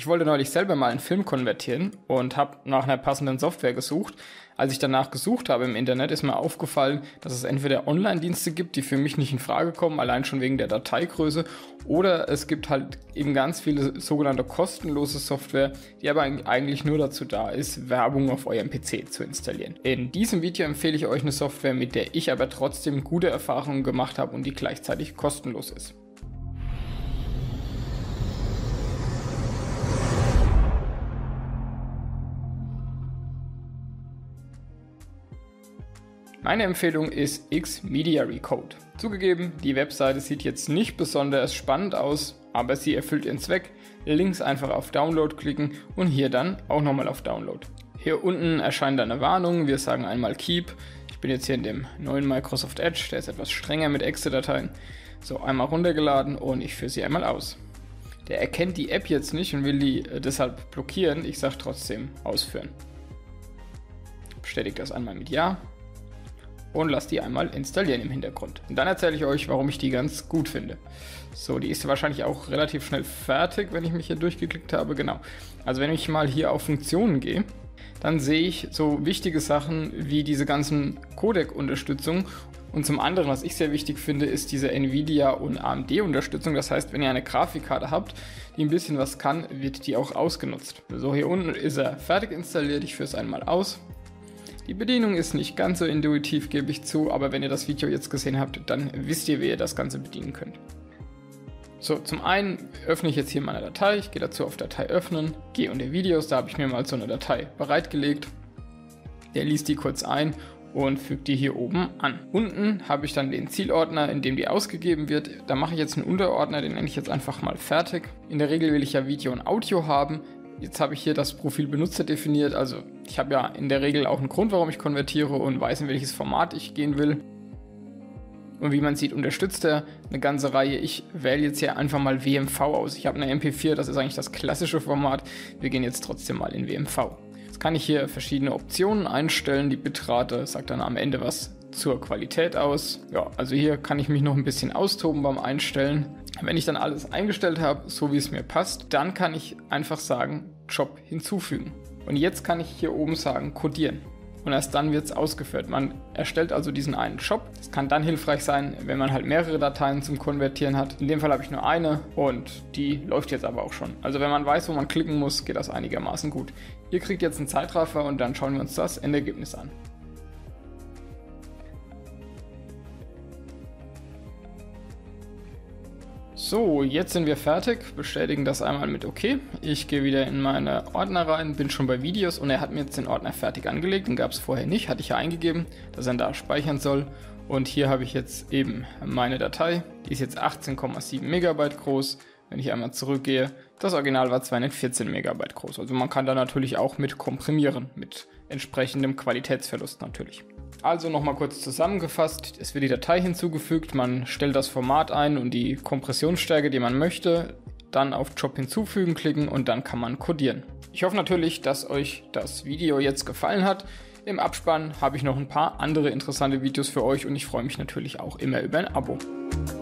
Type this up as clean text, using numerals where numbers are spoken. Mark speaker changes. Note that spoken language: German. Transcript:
Speaker 1: Ich wollte neulich selber mal einen Film konvertieren und habe nach einer passenden Software gesucht. Als ich danach gesucht habe im Internet, ist mir aufgefallen, dass es entweder Online-Dienste gibt, die für mich nicht in Frage kommen, allein schon wegen der Dateigröße, oder es gibt halt eben ganz viele sogenannte kostenlose Software, die aber eigentlich nur dazu da ist, Werbung auf eurem PC zu installieren. In diesem Video empfehle ich euch eine Software, mit der ich aber trotzdem gute Erfahrungen gemacht habe und die gleichzeitig kostenlos ist. Meine Empfehlung ist Xmedia Recode. Zugegeben, die Webseite sieht jetzt nicht besonders spannend aus, aber sie erfüllt ihren Zweck. Links einfach auf Download klicken und hier dann auch nochmal auf Download. Hier unten erscheint eine Warnung, wir sagen einmal Keep. Ich bin jetzt hier in dem neuen Microsoft Edge, der ist etwas strenger mit Exe-Dateien. So, einmal runtergeladen und ich führe sie einmal aus. Der erkennt die App jetzt nicht und will die deshalb blockieren. Ich sage trotzdem ausführen. Bestätige das einmal mit Ja. Und lasst die einmal installieren im Hintergrund. Und dann erzähle ich euch, warum ich die ganz gut finde. So, die ist wahrscheinlich auch relativ schnell fertig, wenn ich mich hier durchgeklickt habe. Genau. Also wenn ich mal hier auf Funktionen gehe, dann sehe ich so wichtige Sachen wie diese ganzen Codec-Unterstützung. Und zum anderen, was ich sehr wichtig finde, ist diese Nvidia und AMD-Unterstützung. Das heißt, wenn ihr eine Grafikkarte habt, die ein bisschen was kann, wird die auch ausgenutzt. So, hier unten ist er fertig installiert. Ich führe es einmal aus. Die Bedienung ist nicht ganz so intuitiv, gebe ich zu, aber wenn ihr das Video jetzt gesehen habt, dann wisst ihr, wie ihr das Ganze bedienen könnt. So, zum einen öffne ich jetzt hier meine Datei, ich gehe dazu auf Datei öffnen, gehe unter Videos, da habe ich mir mal so eine Datei bereitgelegt. Der liest die kurz ein und fügt die hier oben an. Unten habe ich dann den Zielordner, in dem die ausgegeben wird. Da mache ich jetzt einen Unterordner, den nenne ich jetzt einfach mal fertig. In der Regel will ich ja Video und Audio haben. Jetzt habe ich hier das Profil Benutzer definiert, also ich habe ja in der Regel auch einen Grund, warum ich konvertiere und weiß, in welches Format ich gehen will. Und wie man sieht, unterstützt er eine ganze Reihe. Ich wähle jetzt hier einfach mal WMV aus. Ich habe eine MP4, das ist eigentlich das klassische Format. Wir gehen jetzt trotzdem mal in WMV. Jetzt kann ich hier verschiedene Optionen einstellen. Die Bitrate sagt dann am Ende was zur Qualität aus. Ja, also hier kann ich mich noch ein bisschen austoben beim Einstellen. Wenn ich dann alles eingestellt habe, so wie es mir passt, dann kann ich einfach sagen, Job hinzufügen. Und jetzt kann ich hier oben sagen, codieren. Und erst dann wird es ausgeführt. Man erstellt also diesen einen Job. Das kann dann hilfreich sein, wenn man halt mehrere Dateien zum Konvertieren hat. In dem Fall habe ich nur eine und die läuft jetzt aber auch schon. Also wenn man weiß, wo man klicken muss, geht das einigermaßen gut. Ihr kriegt jetzt einen Zeitraffer und dann schauen wir uns das Endergebnis an. So, jetzt sind wir fertig, bestätigen das einmal mit OK. Ich gehe wieder in meine Ordner rein, bin schon bei Videos und er hat mir jetzt den Ordner fertig angelegt. Den gab es vorher nicht, hatte ich ja eingegeben, dass er da speichern soll. Und hier habe ich jetzt eben meine Datei, die ist jetzt 18,7 Megabyte groß. Wenn ich einmal zurückgehe, das Original war 214 Megabyte groß. Also man kann da natürlich auch mit komprimieren, mit entsprechendem Qualitätsverlust natürlich. Also nochmal kurz zusammengefasst, es wird die Datei hinzugefügt, man stellt das Format ein und die Kompressionsstärke, die man möchte, dann auf Job hinzufügen klicken und dann kann man codieren. Ich hoffe natürlich, dass euch das Video jetzt gefallen hat. Im Abspann habe ich noch ein paar andere interessante Videos für euch und ich freue mich natürlich auch immer über ein Abo.